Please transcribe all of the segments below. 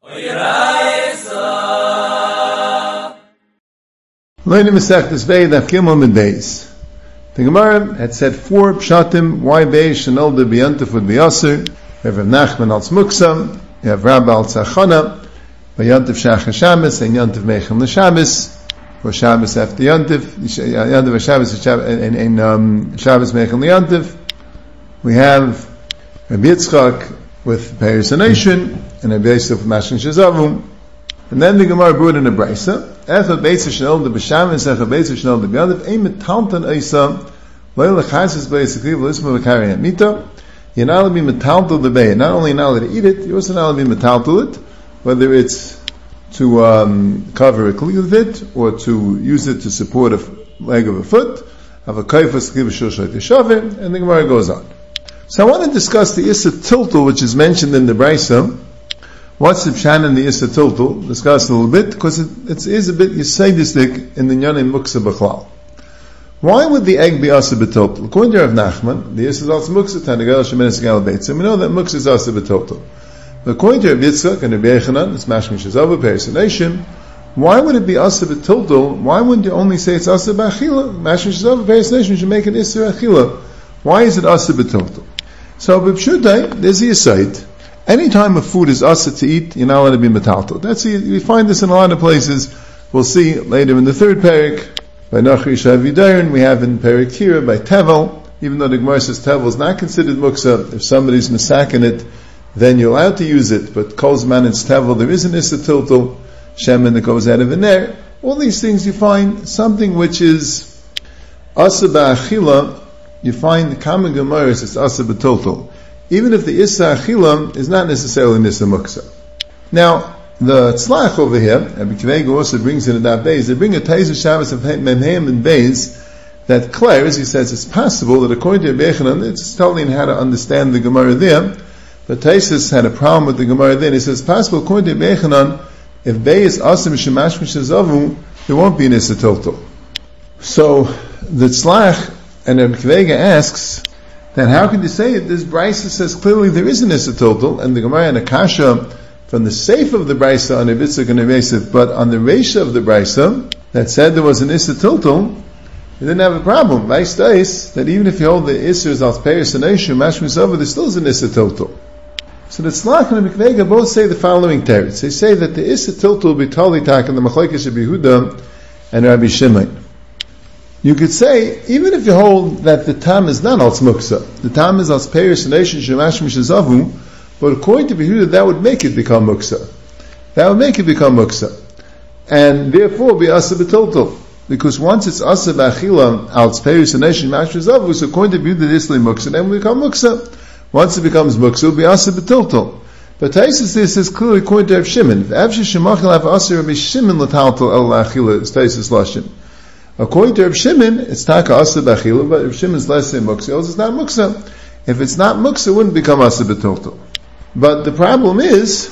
Learning Masechtas Vei Daf Gimel Medeis. The Gemara had said 4 pshatim why Vei Shenolda B'Yantif would be Asur. We have Rav Nachman al Tzmuksa, we have Rabba al Tzachana, B'Yantif Shachar Shabbos and Yantif Meichem L'Shabbos, or Shabbos after Yantif, Yantif Shabbos and Shabbos Meichem L'Yantif. We have Rabbi Yitzchak with Peiris Nation and Rabbi Yosef with Mashkin Shazavu. And then the Gemara brought in a brisa. Echad beitzer shenol de b'shamis, echad beitzer shenol de b'yadav. Ein metaltan eisa, loy lechazis b'yisakliv, l'isma v'kari amita. You're not allowed to be metaltal the bay. Not only not allowed to eat it, you're also not allowed to be metaltal it, whether it's to cover a kli with it, or to use it to support a leg of a foot. Have a kaifas kli v'shoshet yishavim, and the Gemara goes on. So I want to discuss the Issa Tiltul, which is mentioned in the brisa. What's the pshan in the Issa Tiltul? Discuss a little bit, because it is a bit yisaidistic in the Nyanim Muksa B'chlal. Why would the egg be Asa B'Tiltul? According to Rav Nachman, the Issa is also Muksa, Tanagal Shemenes Gal Beit. We know that Muksa is Asa B'Tiltul. But according to Rav Yitzchak and Rabbi Yechanan, it's Mashkin Shazav, Peiris Nation, why would it be Asa B'Tiltul? Why wouldn't you only say it's Asa B'Achila? Mashkin Shazav, Peiris Nation should make it Issa Achila. Why is it Asa B'Tiltul? So B'Pshutai, there's the Yisaid. Anytime a food is asa to eat, you're not allowed to be metaltal. We find this in a lot of places. We'll see later in the third parak, by Nachri Shavidayan, we have in Parak Kira by Tevel, even though the Gemara says Tevel is not considered muksa, if somebody's misakin it, then you're allowed to use it, but Kolzman it's Tevel, there is an Issa Tiltul, Shemin that goes out of in there. All these things you find, something which is asa ba'achila, you find the common Gemara is asa b'tiltul. Even if the Issa Achila is not necessarily Nissa Muksa. Now, the Tzlach over here, Rabbi Kivego also brings in that Beis, they bring a Taizu Shabbos of Memheim and Beis that declares, he says it's possible that according to Rabbi Yechanan, it's telling how to understand the Gemara there, but Taisus had a problem with the Gemara there, and he says it's possible according to Rabbi Yechanan, if Beis Asim Shemash Mishazavu, there won't be an Issa Tiltul. So, the Tzlach and Rabbi Kivego asks, then how can you say it? This brisa says clearly there is an Issa Tiltul, and the Gemara and Akasha from the Seif of the brisa on Yitzchak and Yosef, but on the Reisha of the brisa that said there was an Issa Tiltul, you didn't have a problem. Vice days that even if you hold the Issa as Peiris and Eishu, Mashmis over, there still is an Issa Tiltul. So the Tzlach and the Mikvega both say the following teretz. They say that the Issa Tiltul will be totally tak in the Machlekes of Yehuda and Rabbi Shimon. You could say, even if you hold that the tam is not als muksa, the tam is als peiris nation shemash mishazavu, but according to Yehuda, that would make it become muksa. That would make it become muksa. And therefore be asa b'tiltul. Because once it's asa b'achila, als peiris nation shemash mishazavu, so according to Yehuda, this will be muksa, then it will become muksa. Once it becomes muksa, it will be asa b'tiltul. But Taisus this is clearly according to Rav Shimon. If Avshir shemachil have asa Rabbi Shimon l'taltul el l'achila, is Taisus lashon. According to Rav Shimon, it's taka asa b'achila, but Rav Shimon's less than muksa, it's not muksa. If it's not muksa, it wouldn't become asa b'tiltul. But the problem is,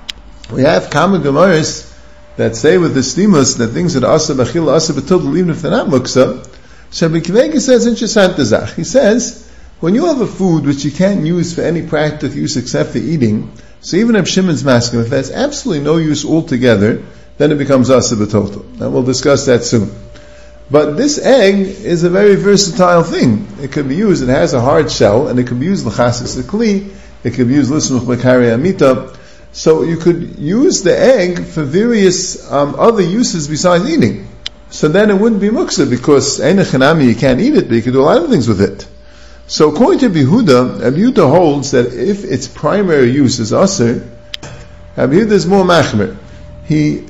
we have common gemaras that say with the stimus that things that are asa b'achila, asa b'tiltul, even if they're not muksa. So Rabbi Kivegi says interessant zach. He says, when you have a food which you can't use for any practical use except for eating, so even Rav Shimon's masking, if that's absolutely no use altogether, then it becomes asa b'tiltul. And we'll discuss that soon. But this egg is a very versatile thing. It can be used, it has a hard shell, and it can be used l'chasis kli, it can be used l'smuch b'kari amita. So you could use the egg for various other uses besides eating. So then it wouldn't be muksa, because ein echanami, you can't eat it, but you can do a lot of things with it. So according to Yehuda holds that if its primary use is aser, Yehuda is more machmer. He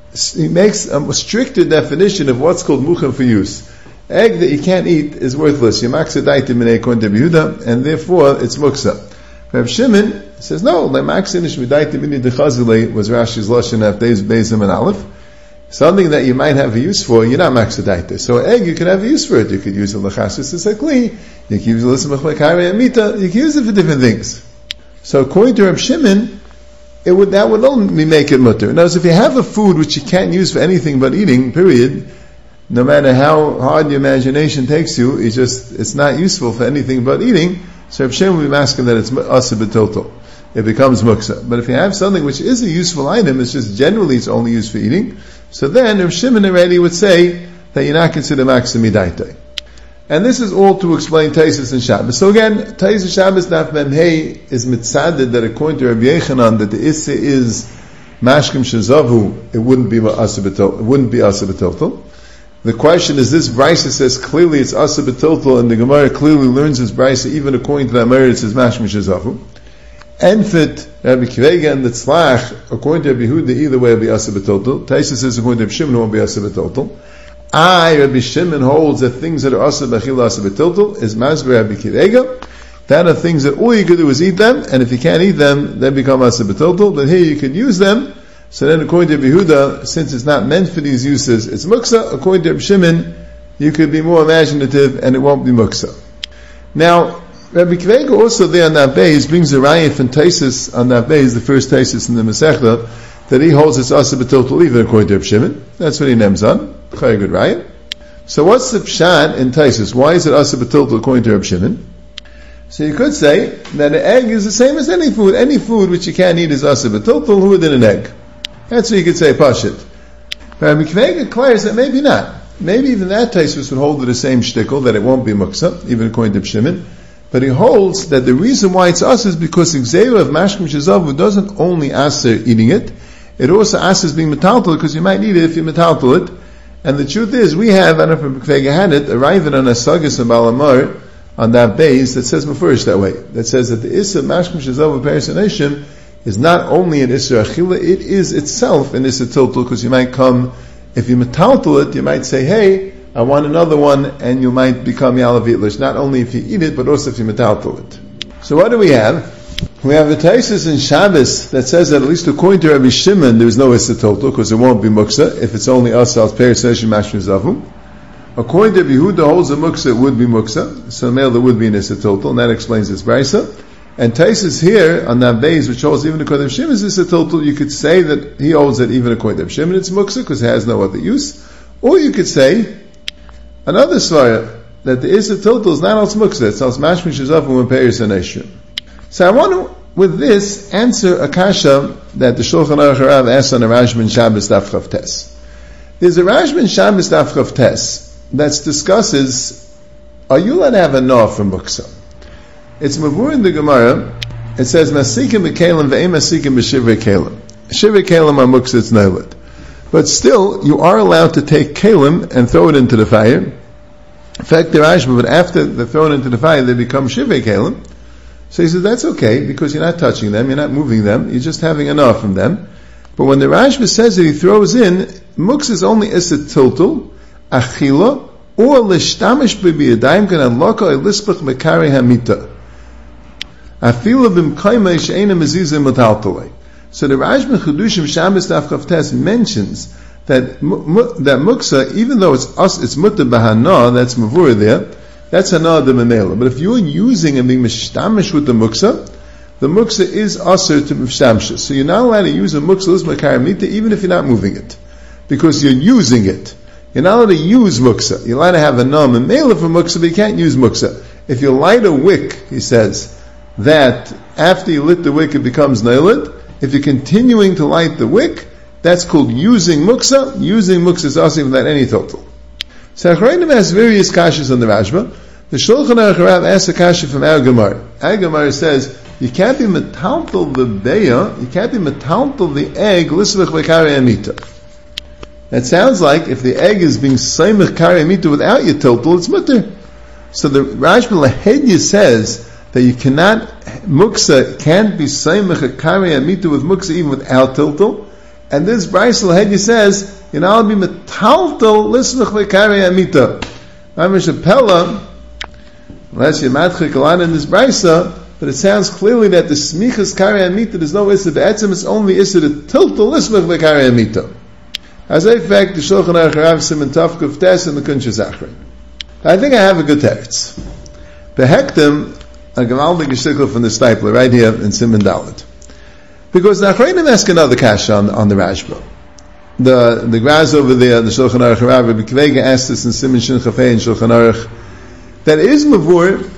makes a stricter definition of what's called muchem for use. Egg that you can't eat is worthless. Yemaksadaitim minei according to Yehuda, and therefore it's muksa. Rav Shimon says no. Lemaksinish midaitim minei dechazilei was Rashi's lashon af days bezim and aleph. Something that you might have a use for, you're not maksadaita. So an egg, you can have a use for it. You could use it l'chasis esakli. You can use it l'smach b'kari amita. You can use it for different things. So according to Rav Shimon, that would only make it mutter. Now, if you have a food which you can't use for anything but eating, period, no matter how hard your imagination takes you, it's not useful for anything but eating, so Rav Shimon will be asking that it's asa b'tiltul. it becomes muksa. But if you have something which is a useful item, it's just generally it's only used for eating, so then Rav Shimon already would say that you're not considered maksa midaita. And this is all to explain Taisus and Shabbos. So again, Taisus Shabbos Daf Mem Hey is mitzaded that according to Rabbi Yechanan that the issa is mashkim shezavu, it wouldn't be asa b'total. The question is, this Brisa says clearly it's asa b'total, and the Gemara clearly learns this Brisa even according to that merit it says mashkim shezavu. Enfit Rabbi Kivega and the Tzlach, according to Rabbi Yehuda, either way will be asa b'total. Taisus says according to Rabbi Shimon it won't be asa b'total. Rabbi Shimon holds that things that are asa b'achila asa b'total is masber Rabbi Kivega. That are things that all you could do is eat them, and if you can't eat them, they become asa b'total. But here you could use them. So then, according to Rabbi Yehuda, since it's not meant for these uses, it's muksa. According to Rabbi Shimon, you could be more imaginative, and it won't be muksa. Now, Rabbi Kivega also there on that base brings a raya from Taisus on that base, the first Taisus in the Masechta, that he holds it's asa b'total even according to Rabbi Shimon. That's what he names on. Very good raya. So what's the pshat in Taisus? Why is it asa b'total according to Rabbi Shimon? So you could say that an egg is the same as any food. Any food which you can't eat is asa b'total, who than an egg. That's what you could say, pashit. But Rabbi Kivega declares that maybe not. Maybe even that Taisus would hold to the same shtickle, that it won't be muksa, even according to Shimon. But he holds that the reason why it's asa is because the gzeira of mashkim shezavu doesn't only asa eating it, it also asas being metaltal, because you might eat it if you metaltal it. And the truth is, we have, I don't know if Rabbi Kivega had it, arriving on a sagis of Balamar, on that base, that says mafurish that way. That says that the issa mashkim shezavu perisaneshim is not only an issa achila, it is itself an issa tiltal, because you might come, if you metaltal it, you might say, hey, I want another one, and you might become yalav itlish, not only if you eat it, but also if you metaltal it. So what do we have? We have a Taisus in Shabbos that says that at least according to Rabbi Shimon, there is no issa tiltal, because it won't be muksa, if it's only asa al perisaneshim mashkim shezavu. According to Rabbi Yehuda holds a muksa, it would be muksa. So male there would be an issa total, and that explains this brisa. And Taisus here on that base, which holds even according to Shimon is issa total, you could say that he holds that even according to Shimon it's muksa because it has no other use. Or you could say another svara that the issa total is not als muksa; it's als mashmin shezavu when peiris aneshim. So I want to, with this, answer a kasha that the Shulchan Aruch Harav asked on a Rashba in Shabbos Daf Chav Tes. There's a Rashba in Shabbos Daf Chav Tes that discusses, are you allowed to have a no from muksa? It's mavur in the Gemara. It says masikim b'kelim ve'im masikim b'shivrei kelim. Shivrei kelim are muksa, it's neilit. But still, you are allowed to take kelim and throw it into the fire. In fact, the Rashba, but after they're thrown into the fire, they become shivrei kelim. So he says that's okay because you're not touching them, you're not moving them, you're just having enough from them. But when the Rashba says that he throws in, muksa is only issa tiltul, achila, or lishtamish b'biyadayim kan alaka elispach mekari hamita. Afila b'mkaima she'ena mezizah metaltalei. So the Rashba Chedushim Shabbos Daf Chav Tes mentions that muksa, even though it's mutter b'hana, that's mavur there, that's hana de memela. But if you're using and being mishtamish with the muksa is aser to mishtamish. So you're not allowed to use a muksa lisma karamita even if you're not moving it, because you're using it. You're not allowed to use muksa. You're allowed to have a nam and mela for muksa, but you can't use muksa. If you light a wick, he says, that after you lit the wick it becomes nailit. If you're continuing to light the wick, that's called using muksa. Using muksa is also without any total. So Achrayim has various kashas on the Rashba. The Shulchan Aruch Harav asks a kasha from our Gemara. Our Gemara says, you can't be metaltal the beya, you can't be metaltal the egg, lisvach v'karei amita. That sounds like if the egg is being saimach karei amita without your total, it's mutter. So the Rashba Lahedya says that you cannot, muksa can't be saimach karei amita with muksa even without total. And this Brisa Lahedya says, you know, I'll be metaltal lisvach v'karei amita. Mamish Apella, unless you're matchik a lot in this Brisa, but it sounds clearly that the smichas karei amita, there's no issa be'etzim, it's only issa to tiltal lisvach v'karei amita. As a fact, the Shulchan Aruch Harav Siman Tav Kuf Tes and the Kunshas Achron. I think I have a good text. The Hektim, a Gamaldik Yishtikl from the Stipler, right here in Siman Dalet. Because the Achronim ask another kasha on the Rashba. The Graz over there, the Shulchan Aruch Harav, Rabbi Kivega asked this in Siman Shin Chafei and Shulchan Aruch, that is mavur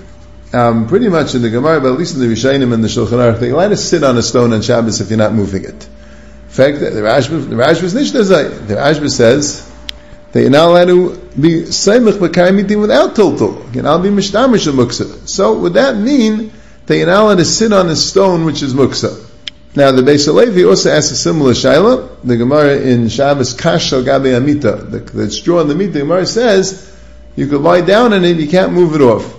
pretty much in the Gemara, but at least in the Rishonim and the Shulchan Aruch, they're allowed to sit on a stone on Shabbos if you're not moving it. In fact, the Rashba's Nishnah, the Rashba says that you're not allowed to be Seimach B'Karmitim without Tiltul. You're not allowed to be Mishtamish of Muksa. So would that mean that you're not allowed to sit on a stone which is Muksa? Now the Beis Halevi also asks a similar shaila. The Gemara in Shabbos Kash al Gabe Amita, the straw on the meat, the Gemara says you could lie down on it, you can't move it off.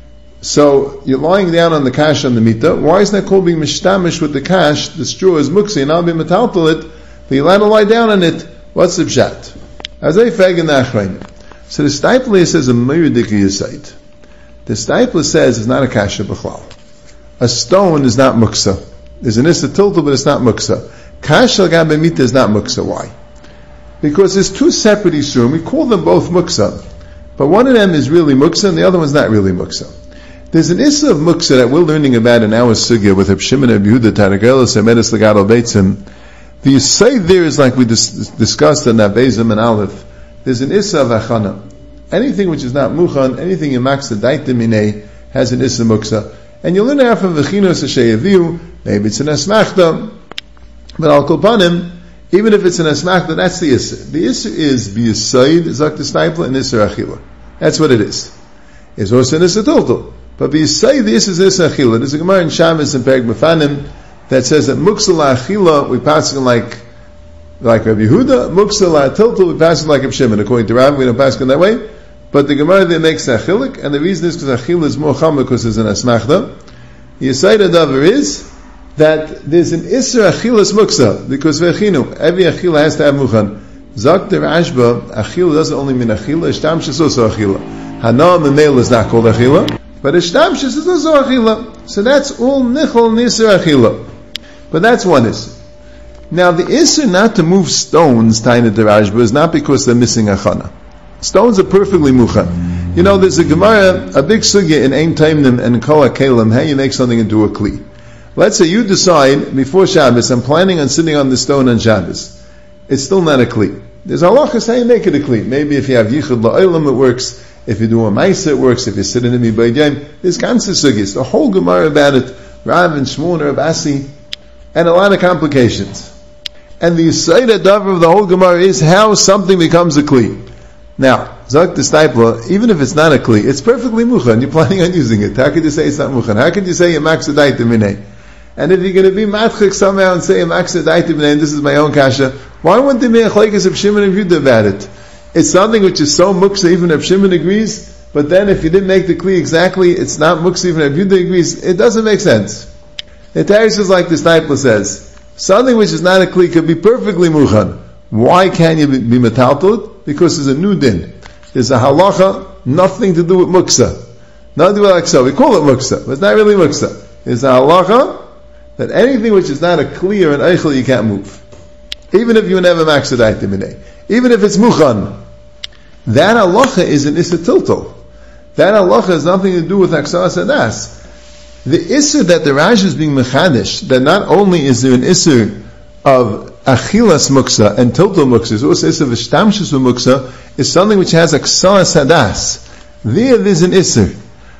So you're lying down on the kash on the mita. Why is that called being mishtamish with the kash? The straw is muksa, and I'll be metaltal it, but you're allowed to lie down on it. What's the pshat? As I fag in the achrayim. So the Steipler says a myridic site. The Steipler says it's not a kasha b'chlal. A stone is not muksa. There's an issa tiltal, but it's not muksa. Kash al gabe mita is not muksa. Why? Because there's two separate isurim. We call them both muksa, but one of them is really muksa, and the other one's not really muksa. There's an issa of muksa that we're learning about in our sugya with Reb Shimon Reb Yehuda Targelis Emedes Legadol Beitzim. The yisay there is like we discussed in Nabezim and Aleph. There's an issa of achana. Anything which is not muchan, anything in maksa daitim minei has an issa muksa. And you learn out from v'chinos sheyaviu. Maybe it's an asmachta, but al kolpanim, even if it's an asmachta, that's the issa. The issa is b'yisayid zak the Steipler and issa achila. That's what it is. It's also an issa tiltul. But you say this is this achila. There's a Gemara in Shabbos and Perek Mefanim that says that muksa la achila we pass it like Rabbi Yehuda, muksa la tiltul we pass it like Reb Shimon. According to Rav, we don't pass it that way. But the Gemara there makes achilik, and the reason is because achila is more chama because it's an asmachta. The say the davar is that there's an isra achilas muksa because v'echinu every achila has to have muchan. Zak der Ashba achila doesn't only mean achila. Ishtam is also achila. Hana memel is not called achila. But Ishtamshis is also achila. So that's all nichol nisr achila. But that's one issue. Now the issue not to move stones, Taina Derashba, is not because they're missing achana. Stones are perfectly muchan. You know, there's a Gemara, a big sugya in Ein Taimnim and Kol HaKelim, how you make something into a kli. Let's say you decide, before Shabbos, I'm planning on sitting on the stone on Shabbos. It's still not a kli. There's halachas how you make it a kli. Maybe if you have yichud la'olam, it works. If you do a ma'isa, it works. If you're sitting in the Mibayim, there's ganze sugis. The whole Gemara about it, Rav and Shmuel and Rav Asi, and a lot of complications. And the Yisayda Davar of the whole Gemara is how something becomes a kli. Now, Zak the Steipler, even if it's not a kli, it's perfectly muchan. You're planning on using it. How could you say it's not muchan? How could you say you're maksadaita minei? And if you're going to be matchik somehow and say you're maksadaita minei, and this is my own kasha, why wouldn't there be a chlekes of Shimon and Yehuda about it? It's something which is so muksa, even if Shimon agrees, but then if you didn't make the kli exactly, it's not muksa, even if Yehuda agrees, it doesn't make sense. The Teresh is like the Steipler says, something which is not a kli could be perfectly muchan. Why can't you be metaltal? Because there's a new din. There's a halacha, nothing to do with muksa. Nothing to do with aksa. We call it muksa, but it's not really muksa. There's a halacha that anything which is not a kli or an eichel you can't move. Even if you never maksadaita minei. Even if it's muchan. That halacha is an issa tiltal. That halacha has nothing to do with aksas adas. The issa that the Rashi is being mechadish, that not only is there an issa of achilas muksa and tiltal muksa, there's also issa of ishtamshus muksa, is something which has aksas adas. There's an issa,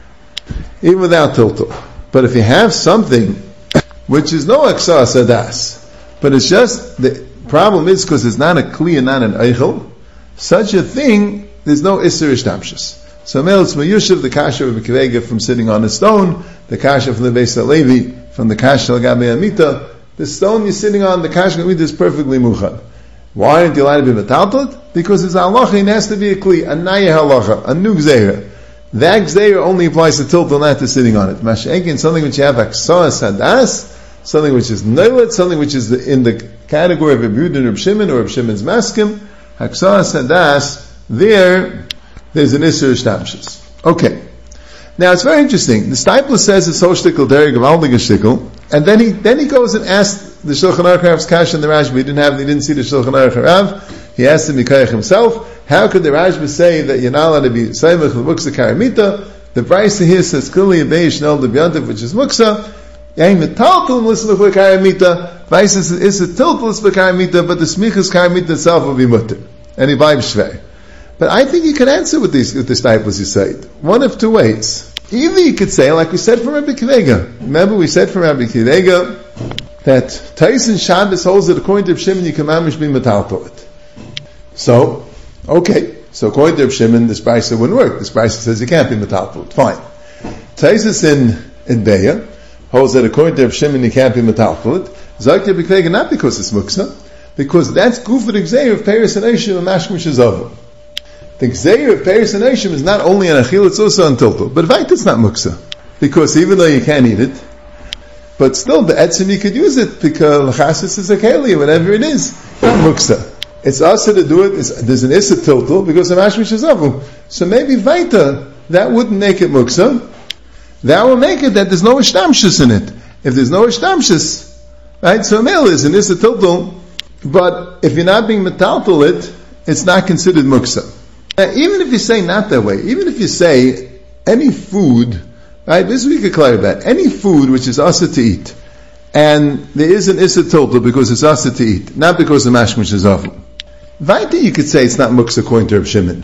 even without tiltal. But if you have something which is no aksas adas, but it's just the problem is because it's not a kli and not an eichel, such a thing, there's no isser ishtamshus. So it's Mayushav, the kasha of Kivega from sitting on a stone, the kasha from the Beis Halevi, from the kasha al Gabe Amita, the stone you're sitting on, the kasha Amita is perfectly muchan. Why aren't you allowed to be metaltot? Because it's halacha, it has to be a kli, a naya halacha, a new gzeira. That gzeira only applies to tilt, not to sitting on it. Masha'ekin, something which you have aksas hadas, something which is noilet, something which is in the category of Reb Yehuda and Reb Shimon, or Reb Shimon's maskim, aksas hadas, there's an Isser Ishtamshus. Okay. Now it's very interesting. The Steipler says it's so shtickle, dereg of aldig shtickle, and then he goes and asks the Shulchan Aruch Rav's kasha in the Rashba. He didn't see the Shulchan Aruch Rav. He asked him Mikayach himself, how could the Rashba say that you're not allowed to be Saimach the Muksa Karamita? The Brisa here says clearly a Beish Nel Debyantiv, which is Muksa. Yain metaltul listen to Karamita. Brisa is a tiltless Karamita, but the Smichas Karamita itself will be mutter. And he vibes shvei. But I think you can answer with the Steipler's you say. One of two ways. Either you could say, like we said from Rabbi Kivega. Remember we said from Rabbi Kivega that Tyson Shabbos holds that according to Reb Shimon you can mamish be metal to it. So, okay. So according to Reb Shimon, this brisa wouldn't work. This brisa says you can't be metal to it. Fine. Tyson in Beya holds that according to Reb Shimon you can't be metal to it. Zayk Rabbi Kivega not because it's muksa, because that's gufet gzeir of Peres and Eishim and Mashmish Zavu. The gzeir of Peres and Eishim is not only an achil, it's also on tiltul. But right, it's not muksa. Because even though you can't eat it, but still, the etzim you could use it, because l'chasis is a keli, whatever it is, not muksa. It's also to do it, there's an issa tiltul, because of Mashmish Zavu. So maybe vaita, that wouldn't make it muksa. That will make it that there's no ishtamshus in it. If there's no ishtamshus, right, so male is an issa tiltul, but if you're not being metaltal it, it's not considered muksa. Now, even if you say not that way, even if you say any food, right, this we could clarify that, any food which is asa to eat, and there is an issa tiltul because it's asa to eat, not because of mashmish zavu. Vaita you could say it's not muksa according to Reb Shimon.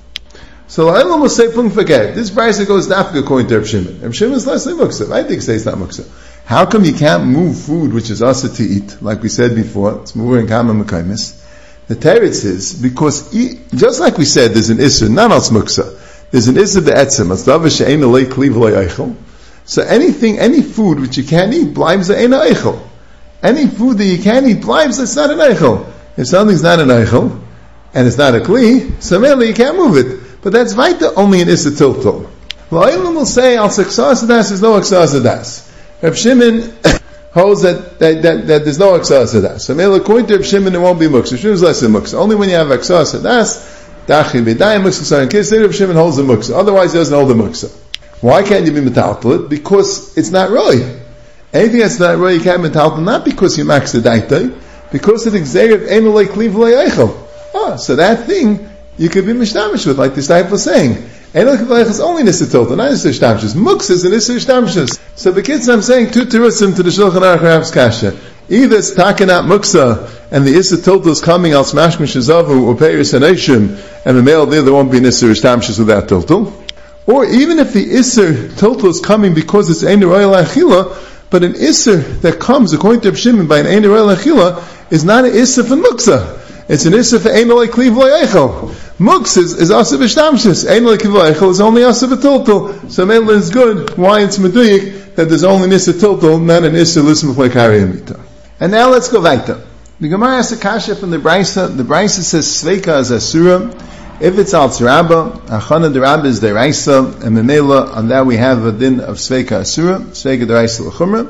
So I'll almost say, forget, this brisa goes dafka according to Reb Shimon. Reb Shimon is less than muksa. Vaita you say it's not muksa. How come you can't move food which is asa to eat, like we said before, it's moving in kama mekaymis? The teretz is, because just like we said, there's an issur, not als muksa, there's an issur be'etzem, as davar she'ein alei kliv alei eichel. So any food which you can't eat, blibes a eina eichel. Any food that you can't eat, blibes, it's not an eichel. If something's not an eichel, and it's not a kli, so mainly you can't move it. But that's vaita only an issur tiltul. La'olam will say, al seksas adas, there's no aksas adas. Reb Shimon holds that there's no aksas adas. So maybe according to Reb Shimon, it won't be muksa. Reb Shimon is less than muksa. Only when you have aksas adas, dachi b'dayim muksa. In case Reb Shimon holds the muksa. Otherwise, he doesn't hold the muksa. Why can't you be metaltal it? Because it's not roy. Anything that's not roy, you can't be metaltal. Not because you max the daitay, because of the gzeir of enolei kliv v'lei eichel. So that thing you could be mishtamish with, like this type was saying. Enolei kliv v'lei eichel is only nissa tilta, not nissa ishtamshus. Muksa is a nissa ishtamshus. So the kids, I'm saying two terutzim to the Shulchan Aruch Rab's kasha. Either it's takanat muksa, and the issa tilta is coming al smashmish zavu or peiris and eishim, and the male there won't be nissa ishtamshus without tilta. Or even if the isser tilta is coming because it's ein royal achila, but an isser that comes according to Reb Shimon by an ein royal achila is not an isser for muksa. It's an isser for ein olei kliv lo eichel. Muksa is asa b'shtamshus. Ein olei kliv lo eichel is only asa b'tiltul. So mainly it's good. Why it's meduyik that there's only an isser tiltul, not an isser lism for kariyamita. And now let's go weiter. The Gemara has a kasha from the Brisa. The Brisa says sveika is asura. If it's al tzarabba, achana derabba is deraisa, and memela, on that we have a din of sveika asura, sveika deraisa l'chumra.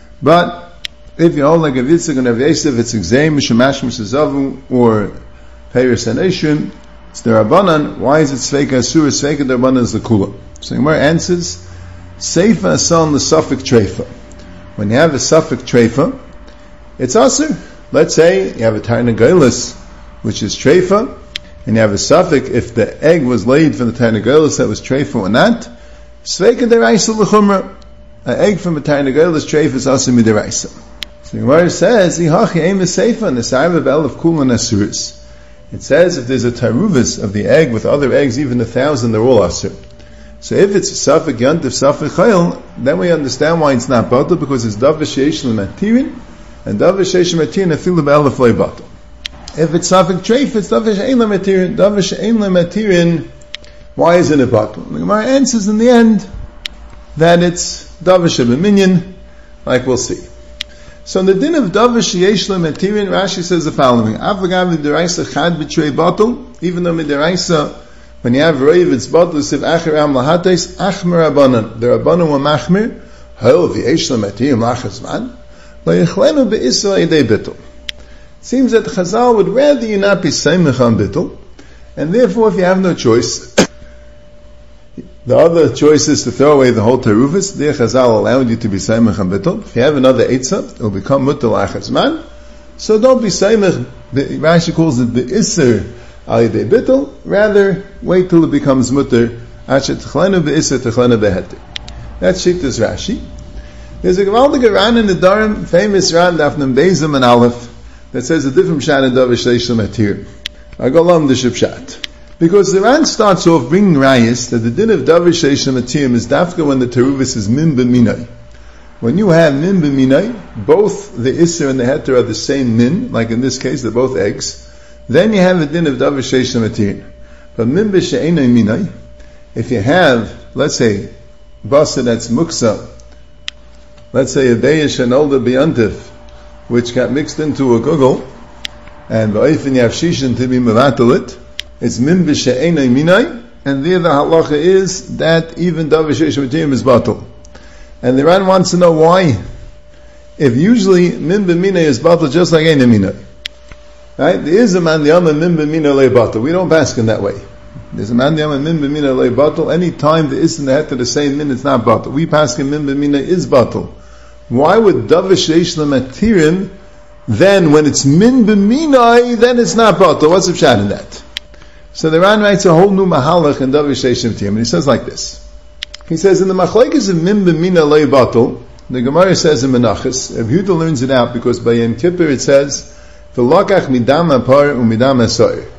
But if you hold like a Yitzchak and Rav Yosef, it's exeim, mishamash mishazavu, or peiris and eishim, it's derabanan. Why is it sveika asura? Sveika derabanan is the kula. So the Gemara answers, seifa asan l'safik treifa. When you have a safik treifa, it's asur. Let's say you have a tarnagolis, which is treifa, and you have a suffix, if the egg was laid from the tarnagolis that was treifa or not, sveika deraisa l'chumra. An egg from a tarnagolis treifa is also mideraisa. So the Gemara says, Ihachi eim seifa nesarva b'elef kulan asuris. It says if there's a taruvis of the egg with other eggs, even 1,000, they're all asur. So if it's a suffix yantif suffix chayil, then we understand why it's not batal, because it's davar sheish l'matirin, and davar sheish l'matirin afilu b'elef loy batal. If it's safek treif, it's davar she'ein lematirin. Davar she'ein lematirin, why isn't it batal? The Gemara answers in the end that it's davar she'b'minyan, like we'll see. So in the din of davar she'yesh lematirin, Rashi says the following: Avagav midiraisa chad b'trei batal. Even though midiraisa, when you have roiv, it's batal. If acher am lahates achmer abanan, the abanan were machmer. Hol v'yesh lematirin lachazman lo yichlenu be'isra idei bitul. Seems that Chazal would rather you not be seimech on bittul, and therefore if you have no choice, the other choice is to throw away the whole terufis. There Chazal allowed you to be seimech on bittul. If you have another eitzah, it will become mutal achazman. So don't be seimech. Rashi calls it the iser al yedei bittul. Rather wait till it becomes mutter. Asher techlenu be'iser techlenu beheter. That's shittas Rashi. There's a gewaltige Ran in the Darim, famous Ran Dafnam Beizim and Aleph, that says a different pshat in davar sheish l'matir. I go along the pshat. Because the Ran starts off bringing rayas that the din of davar sheisham atiyim is dafka when the teruvis is min b'minay. When you have min b'minay, both the isser and the heter are the same min, like in this case, they're both eggs, then you have a din of davar sheisham atiyim. But min b'she'enay minay, if you have, let's say, basa that's muksa, let's say a beyesh and older biyantif, which got mixed into a guggle, and ba'ifin you have shishin to be mevatalit, it's min b'she'enay minay, and there the halacha is that even davar sheisham atiyim is batal. And the Ran wants to know why. If usually min b'minay is batal just like ein minay. Right? There is a man diyama min b'minay le batal. We don't pass in that way. There's a man diyama min b'minay le batal. Any time the is and the het are the same min, it's not batal. We pass in min b'minay is batal. Why would davar sheisham atiyim then when it's min b'minay, then it's not batal? What's the pshat in that? So the Ran writes a whole new mahalach in davar sheisham atiyim, and he says like this. He says in the machlekes of min b'mina lei batal, the Gemara says in Menachos, Yehuda learns it out because by Yom Kippur it says, "V'lokach midam apar u'midam asoir."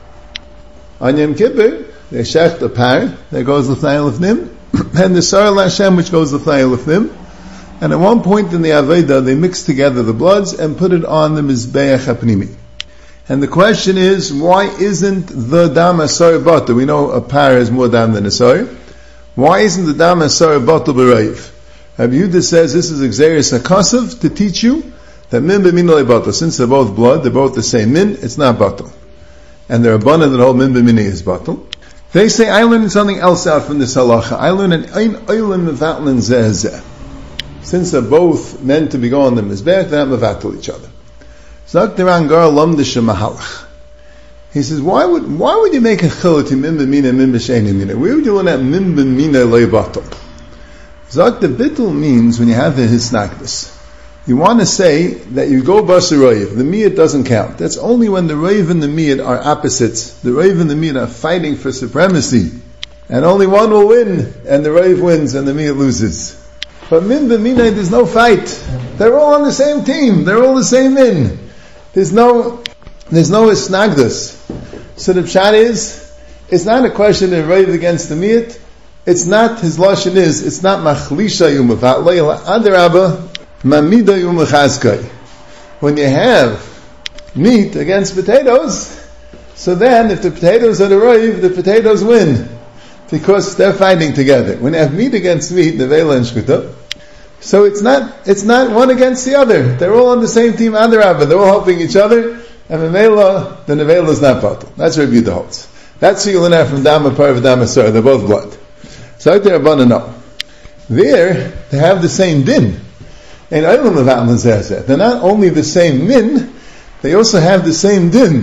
On Yom Kippur, they shecht a par that goes l'fnei lefnim, and the sar l'Hashem which goes l'fnei lefnim. And at one point in the Aveda, they mix together the bloods and put it on the mizbeach hapnimi. And the question is, why isn't the dam asoir batal? We know a par is more dam than a soir. Why isn't the dam asar batal b'reiv? Rabbi Yehuda says this is exeris hakasav to teach you that min b'min le batal. Since they're both blood, they're both the same min, it's not batal. And they're abundant that whole min b'min is batal. They say, I learned something else out from this halacha. I learned an ein oilim mevatlin zeh. Since they're both meant to be going on the mizbech, they're not mevatel each other. Zak deran gar lamdish mahalach. He says, why would you make a chiluk to min b'mina and min b'sheini mina? Where would you learn that min b'mina lei batal? Zak the bittul means when you have the hisnagdus. You want to say that you go bas roiv. The miyat doesn't count. That's only when the roiv and the miyat are opposites. The roiv and the miyat are fighting for supremacy. And only one will win, and the roiv wins and the miyat loses. But min b'mina, there's no fight. They're all on the same team. They're all the same min. There's no hisnagdus. So the pshat is, it's not a question of roiv against the miyat. It's not, his lashon is, it's not machlisha yumavatlei, adarabba, mamida yumachazkai. When you have meat against potatoes, so then if the potatoes are the roiv, the potatoes win. Because they're fighting together. When you have meat against meat, nevela and shkuta, so it's not one against the other. They're all on the same team, adarabba, they're all helping each other. And the nevela is not batal. That's where Yehuda holds. That's what you learn out from Dama Par and Dama Sar. They're both blood. So out there, no. There, they have the same din. And they're not only the same min, they also have the same din.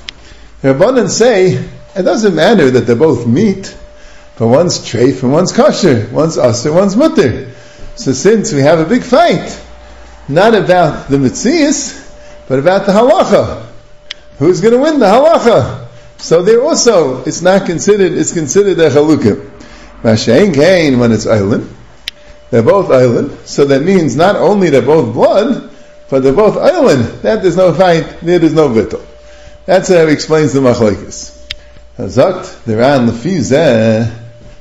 The Rabbanan say, it doesn't matter that they're both meat, but one's treif and one's kosher, one's aser, one's mutter. So since we have a big fight, not about the mitzias, but about the halacha. Who's going to win the halacha? So there also, it's considered a chalukim. Mashain kain, when it's island, they're both island, so that means not only they're both blood, but they're both island. That there's no fight, there's no vittel. That's how he explains the machlokes. Hazakt, the ran lefizeh.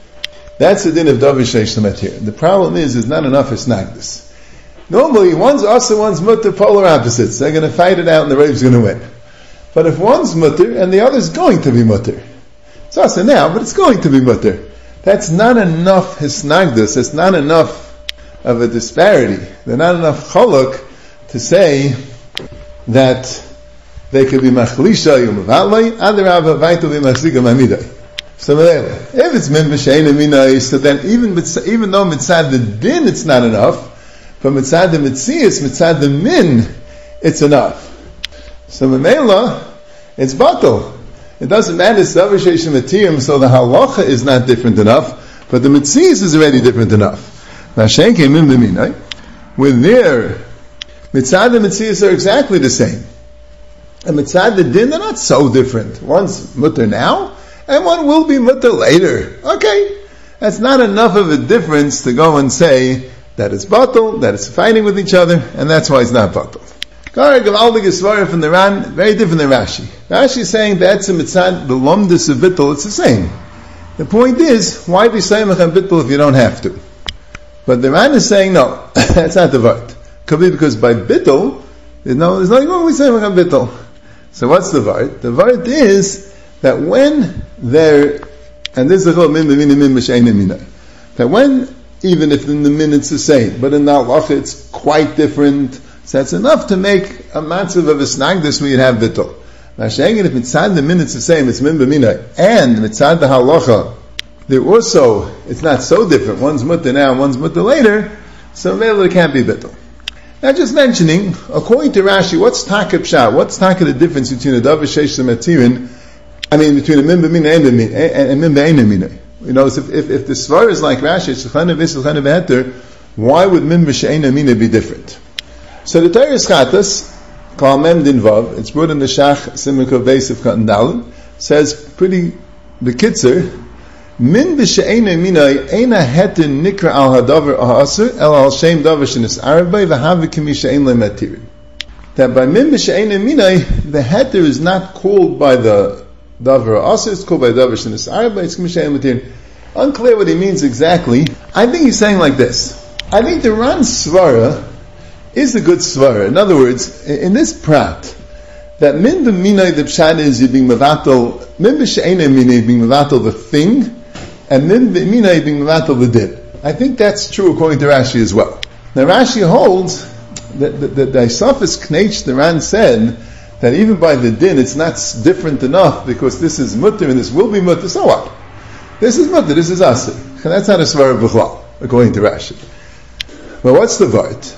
That's the din of davar sheisham atiyim. The problem is not enough hisnagdus. Normally, one's asa, one's mutter, polar opposites. They're going to fight it out and the rave's going to win. But if one's mutter and the other's going to be mutter, it's asa now, but it's going to be mutter. That's not enough hisnagdus. It's not enough of a disparity. There's not enough chaluk to say that they could be machlisha yumavalei, adarabba vayto v'masiga mamidai. So if it's min b'sheina minai, so then even though mitzad the din it's not enough, but mitzad the mitzias, mitzad the min, it's enough. So memela, it's batal. It doesn't matter, it's davar sheisham atiyim, so the halacha is not different enough, but the mitzias is already different enough. Mashen came in b'minai, with their mitzad the mitzias are exactly the same. And mitzad the din, they're not so different. One's mutter now, and one will be mutter later. Okay. That's not enough of a difference to go and say that it's batal, that it's fighting with each other, and that's why it's not batal. Kar Gavaldig Isvara from the Ran, very different than Rashi. Rashi is saying Be'etzim Mitzad, the Lomdus of Bittul, it's the same. The point is, why be Saimach on Bittul if you don't have to? But the Ran is saying, no, that's not the Vart. Could be because by Bittul, there's nothing wrong with Saimach on Bittul. So what's the Vart? The Vart is that when there, and this is the Min B'Mina Min B'Sheina Mina, that when, even if in the minutes the same, but in the halacha it's quite different, so that's enough to make a matzav of a snagdus where you'd have bittul. Now, Shengin, if mitzad the minutes the same, it's min b'mina, and mitzad the halacha, they're also, it's not so different, one's mutter now, one's mutter later, so maybe it can't be bittul. Now, just mentioning, according to Rashi, what's taka pshat? What's taka the difference between a davar sheish matirin, between a min b'mina and min b'eina mina? You know, if the svar is like Rashi, it's chana v'is, chana v'heter, why would min b'sheina mina be different? So the Torah Chatas, Kal Mem Din Vav, it's brought in the Shach Simukah Beis of Katan Daled, says pretty bekitzer, Min b'she'ena minay eina heter nikra al hadavar ha'asur el al shem davar shenis arabay v'havi k'mi she'en le'matirin. That by min b'she'ena minay, the heter is not called by the davar ha'asur, it's called by davar shenis arabay, it's k'mi she'en le'matirin. Unclear what he means exactly. I think he's saying like this. I think the Ran Svara is a good svara. In other words, in this prat, that min b'minay the pshat is you being mevatel, min b'she'ena minay being mevatel the thing, and min b'minay being mevatel the din. I think that's true according to Rashi as well. Now Rashi holds that the Isafis Knech, the Ran said, that even by the din it's not different enough because this is mutter and this will be mutter, so what? This is mutter, this is asir. That's not a svara b'chlal, according to Rashi. But what's the vart?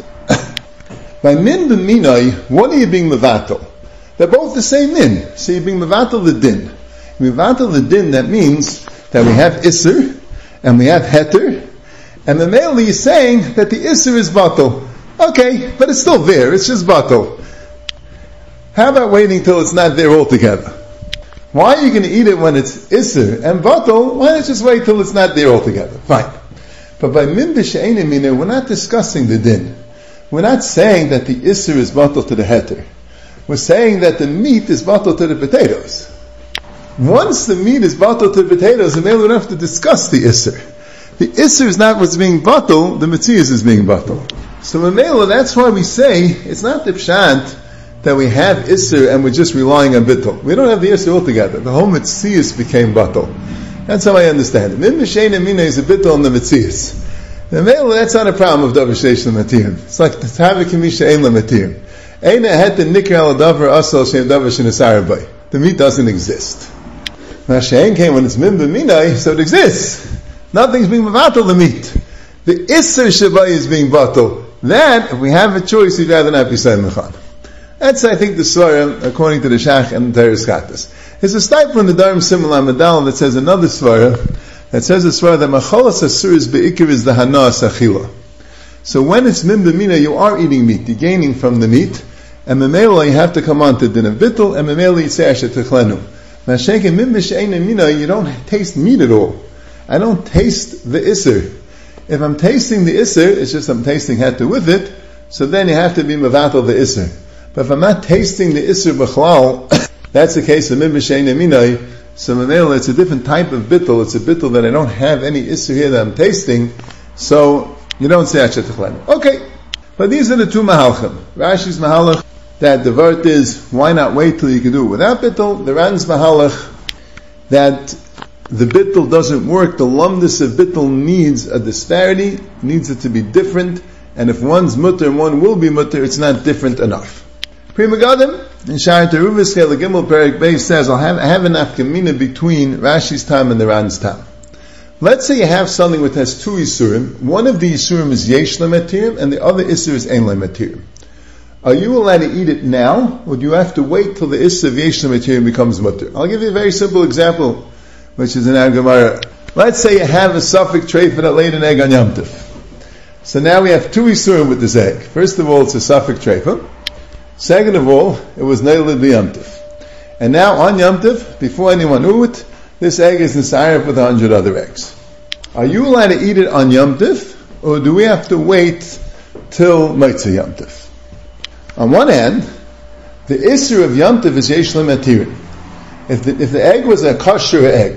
By min b'minay, what are you being mevatel? They're both the same min. So you're being mevatel the din. Mevatel the din, that means that we have isser, and we have heter, and the male is saying that the isser is batel. Okay, but it's still there, it's just batel. How about waiting till it's not there altogether? Why are you going to eat it when it's isser and batel? Why not just wait till it's not there altogether? Fine. But by min b'she'ena mina, we're not discussing the din. We're not saying that the isser is batel to the heter. We're saying that the meat is batel to the potatoes. Once the meat is batel to the potatoes, then we don't have to discuss the isser. The isser is not what's being batel, the metzias is being batel. So Mamela, that's why we say, it's not the pshat that we have isser and we're just relying on bittul. We don't have the isser altogether. The whole metzias became batel. That's how I understand it. Min b'she'ena mina is a bittul on the metzias. The male, that's not a problem of davar sheish l'matirim. It's like the tavi k'misha ein l'matirim. Eina het nikra al davar asal shem davar shenisar bay. The meat doesn't exist. Now she'en came when it's min b'minay, so it exists. Nothing's being batel the meat. The isser shabay is being batel. That, if we have a choice, we'd rather not be saying mechan. That's, I think, the svara according to the Shach and the Teres Chatas. There's a stipend in the Dharm Simul Medal that says another svara. That says the svara that macholas asur is beikir is the hana asachila. So when it's min b'mina, you are eating meat, you're gaining from the meat, and memela you have to come on to din of bittul, and memela you say asher techlenu. Mashenke min b'she'ena mina, you don't taste meat at all. I don't taste the isser. If I'm tasting the isser, it's just I'm tasting heter with it, so then you have to be mevatel the isser. But if I'm not tasting the isser b'chlal, that's the case of min b'she'ena mina. So Mamela, it's a different type of bittul. It's a bittul that I don't have any isser here that I'm tasting. So you don't say asher techlenu. Okay, but these are the two mahalchim. Rashi's mahalach that the vart is why not wait till you can do it without bittul. The Ran's mahalach that the bittul doesn't work. The lumdus of bittul needs a disparity, needs it to be different. And if one's mutter and one will be mutter, it's not different enough. Pri Megadim, in Sha'ar Teruvis, Chel Gimel Perek Beis says, I have an afkamina between Rashi's time and the Ran's time. Let's say you have something which has two Isurim. One of the Isurim is Yesh Lematirim, and the other Isur is Ein Lematirim. Are you allowed to eat it now, or do you have to wait till the Isur of Yesh Lematirim becomes mutter? I'll give you a very simple example, which is in our Gemara. Let's say you have a suffix treifa that laid an egg on Yom Tov. So now we have two Isurim with this egg. First of all, it's a suffix treifa. Second of all, it was nailed the Yom Tov. And now on Yom Tov, before anyone knew it, this egg is nisayef with 100 other eggs. Are you allowed to eat it on Yom Tov, or do we have to wait till Motzei Yom Tov? On one hand, the Isser of Yantiv is Yesh L'Matirim. If the egg was a kosher egg,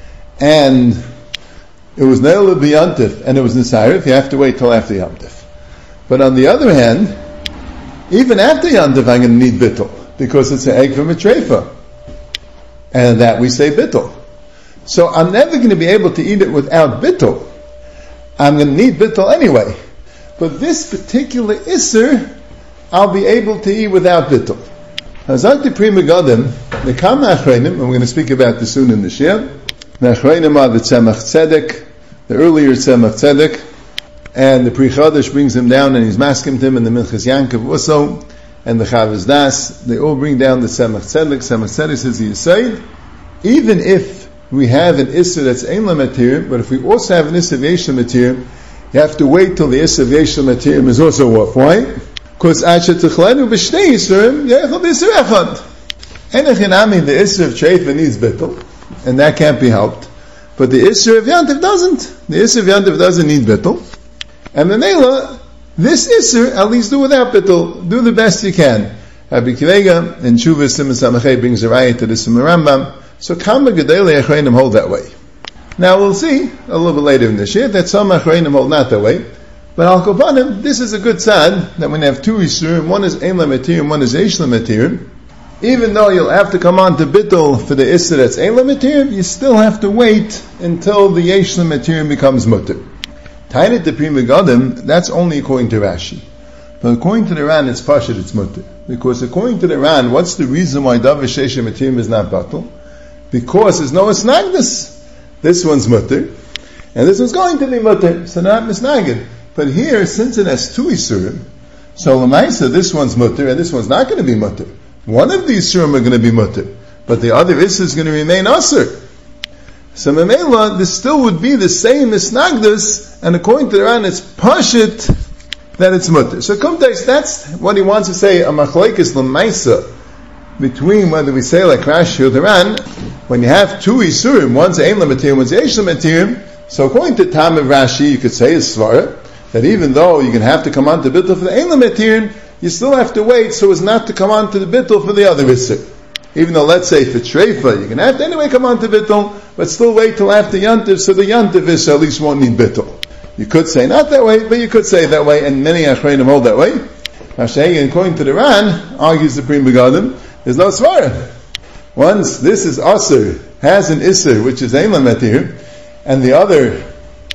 and it was Ne'el B'Yantiv, and it was Nisarif, you have to wait till after Yantiv. But on the other hand, even after Yantiv, I'm going to need bittul, because it's an egg from a treifa. And that we say bittul. So I'm never going to be able to eat it without bittul. I'm going to need bittul anyway. But this particular Isser, I'll be able to eat without bittul. Hazakti Pri Megadim, the Kam Achreinim, and we're going to speak about this soon in the Shir. The Achreinim are the Tzemach Tzedek, the earlier Tzemach Tzedek, and the Pri Chodesh brings him down and he's masking him, and the Minchas Yankov also, and the Chavaz Das, they all bring down the Tzemach Tzedek. Tzemach Tzedek says, you say, even if we have an Isser that's Ein L'Matir, but if we also have an Isser of Yesh L'Matir, you have to wait till the Isser of Yesh L'Matir is also off. Why? Because Asher Techlenu B'Shnei Yisrim, Yechel B'Isser Echad. Enechinami, the Isser of Treifa needs bittul, and that can't be helped. But the Isser of Yantiv doesn't. The Isser of Yantiv doesn't need bittul. And the Mela, this Isser, at least do without bittul. Do the best you can. Rabbi Kiva in Shuvah Siman Samachay brings a raya to this in the Rambam. So Kama Gedolei Achreinim hold that way. Now we'll see a little bit later in the Shir that some Achreinim hold not that way. But Al Kopanim, this is a good sign that when you have two Isurim, one is Ein L'Matirim, one is Yesh L'Matirim, even though you'll have to come on to bittul for the Isser that's Ein L'Matirim, you still have to wait until the Yesh L'Matirim becomes Mutter. Tainit the Pri Megadim, that's only according to Rashi. But according to the Ran, it's Pashut, it's Mutter. Because according to the Ran, what's the reason why Davar Yesh L'Matirim is not Batul? Because there's no Esnagdus. This one's Mutter, and this one's going to be Mutter, so not Misnagid. But here, since it has two Isurim, so Lamaisa, this one's Mutter, and this one's not going to be Mutter. One of these Isurim are going to be Mutter, but the other Isser is going to remain Asur. So Memela, this still would be the same Misnagdus, and according to the Ran, it's Pashit that it's Mutter. So Kumtex, that's what he wants to say, a Machlekes Lamaisa, between whether we say like Rashi or the Ran, when you have two Isurim, one's Ein L'Matirim, one's Yesh L'Matirim, so according to Tam of Rashi, you could say it's Svara, that even though you're going to have to come on to bittul for the Ein L'Matirim, you still have to wait so as not to come on to the bittul for the other Isser. Even though, let's say, for Treifa, you're going to have to anyway come on to bittul, but still wait till after Yantiv, so the Yantiv Isser at least won't need bittul. You could say not that way, but you could say that way, and many Achreinim hold that way. Mashiach, according to the Ran, argues the Pri Megadim, there's no Svara. Once this is Asur, has an Isser, which is Ein L'Matirim, and the other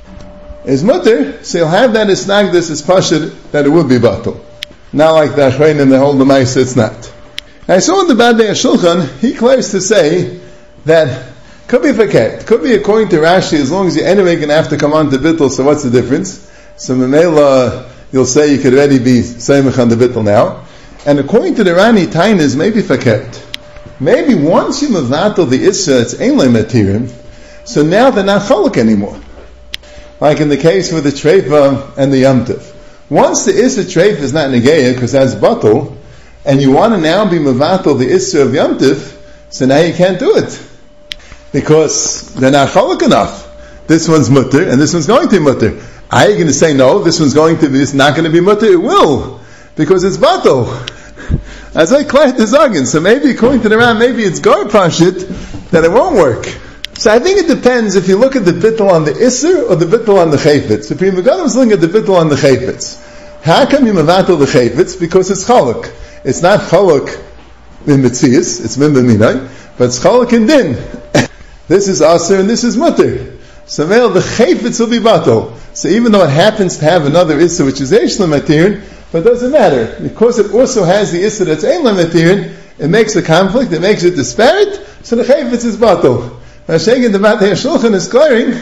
is Mutter, so you'll have that Isnagdus as Pashut, that it would be Batul. Not like the Achreinim, they hold the Maisa, it's not. I saw in the Badei HaShulchan, he claims to say that could be Faket, could be according to Rashi, as long as you're anyway going to have to come on to Bittul, so what's the difference? So Memela, you'll say you could already be Seimach on the Bittul now. And according to the Rani Tainas, maybe Faket. Maybe once you Mavatal the Isra, it's Ein L'Matirim, so now they're not Chalak anymore. Like in the case with the Treifa and the Yamtiv. Once the Isra Treifa is not Negeya, because that's Batul, and you want to now be Mavatal the Isra of Yamtiv, so now you can't do it. Because they're not Chalak enough. This one's Mutter, and this one's going to be Mutter. Are you going to say, no, this one's going to be, it's not going to be Mutter? It will, because it's Batul. As I claimed the Zagin, so maybe according to the Ram, maybe it's Gar Pashit, that it won't work. So I think it depends if you look at the bittul on the Isser or the bittul on the Chayfetz. The Pri Megadim is looking at the bittul on the Chayfetz. How come you mavatal the Chayfetz? Because it's Chaluk. It's not Chaluk in Metzias, it's Min B'minai, but it's Chaluk in Din. This is Aser and this is Mutter. So male, the Chayfetz will be Batal. So even though it happens to have another Isser which is Yesh L'Matirin, but it doesn't matter. Because it also has the Isser that's Ein L'Matirin, it makes a conflict, it makes it disparate, so the Chayfetz is Batal. Now, Sheikh in the Badei HaShulchan is clearing,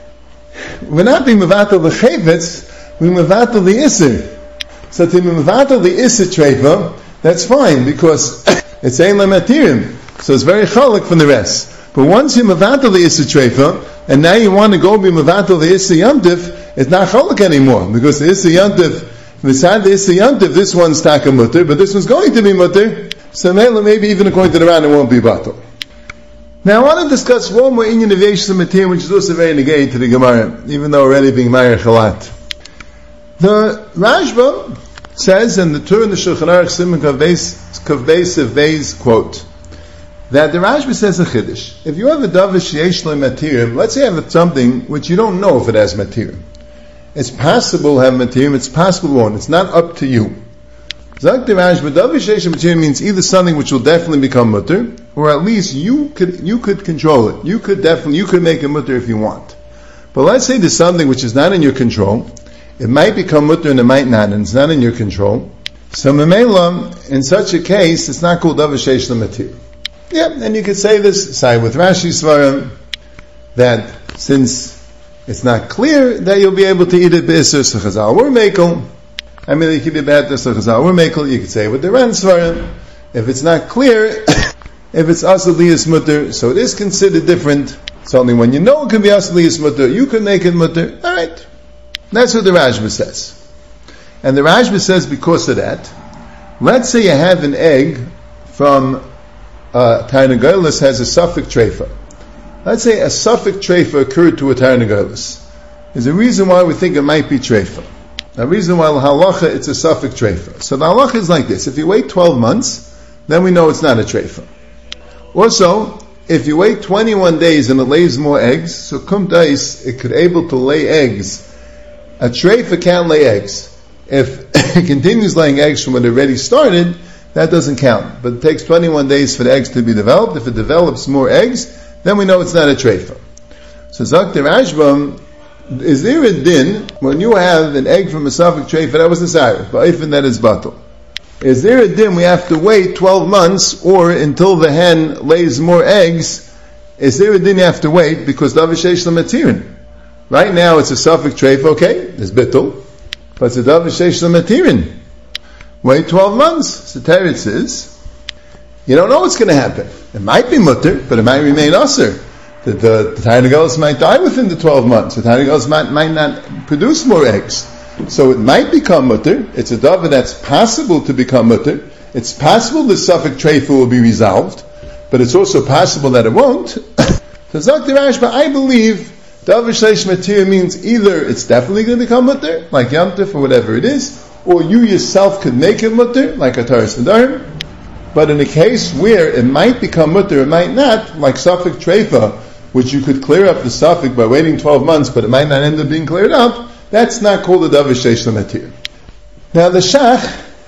we're not being Mevatel the Chayfetz, we're Mevatel the Isser. So to be Mevatel the Isser Treifa, that's fine, because it's Ein L'Matirim, so it's very Chalak from the rest. But once you Mevatel the Isser Treifa, and now you want to go be Mevatel the Isser Yamtiv, it's not Chalak anymore, because the Isser Yamtiv, beside the Isser Yamtiv, this one's Taka Mutter, but this one's going to be Mutter, so maybe even according to the Ran, it won't be Batal. Now I want to discuss one more Inyan of Yesh L'Matirim, which is also very negated to the Gemara, even though already being Meir Chalat. The Rashba It says in the Torah in the Shulchan Aruch Siman Kav Beis quote, that the Rashba says a chiddush. If you have a davish yesh lo matirim, let's say you have something which you don't know if it has matirim. It's possible to have matirim, it's possible to won't. It's not up to you. Zak the Rashba, davish yesh lo matirim means either something which will definitely become mutter, or at least you could control it. You could make a mutter if you want. But let's say there's something which is not in your control. It might become mutter and it might not, and it's not in your control. So memela, in such a case, it's not called davish yesh lo matirim. Yeah, and you could say this, side with Rashi Svarim, that since it's not clear that you'll be able to eat it b'isur s'chazal or mekel, I mean, you could be bad to s'chazal or mekel, you could say with the Ran Svarim, if it's not clear, if it's asaliyas mutter, so it is considered different. It's only when you know it can be asaliyas mutter, you can make it mutter. Alright. That's what the Rashba says. And the Rashba says because of that, let's say you have an egg from Tarnagolis has a suffix treifa. Let's say a suffix treifa occurred to a Tarnagolis. There's a reason why we think it might be treifa. A reason why halacha it's a suffix treifa. So the halacha is like this: if you wait 12 months, then we know it's not a treifa. Also, if you wait 21 days and it lays more eggs, so kum dais, it could able to lay eggs. A treifa can't lay eggs. If it continues laying eggs from when it already started, that doesn't count. But it takes 21 days for the eggs to be developed. If it develops more eggs, then we know it's not a treifa. So Zak the Rashbam, is there a din when you have an egg from a suffix treifa that was nesayir, but even that is batal? Is there a din we have to wait 12 months or until the hen lays more eggs? Is there a din you have to wait because davish yesh lo matirin? Right now it's a suffix treifa, okay, there's bittul, but it's a davish yesh lo matirin. Wait 12 months. So Teretz is, you don't know what's going to happen. It might be mutter, but it might remain usher. The Tarnagolis might die within the 12 months. The Tarnagolis might not produce more eggs. So it might become mutter. It's a davar that's possible to become mutter. It's possible the suffix treifa will be resolved, but it's also possible that it won't. So Zak the Rashba, I believe davar sheish matir means either it's definitely going to become mutter, like Yom Tov or whatever it is, or you yourself could make it mutter, like a Taras Nedarim. But in a case where it might become mutter, it might not, like suffix treifa, which you could clear up the suffix by waiting 12 months, but it might not end up being cleared up, that's not called a davish yesh lo matir. Now the Shach,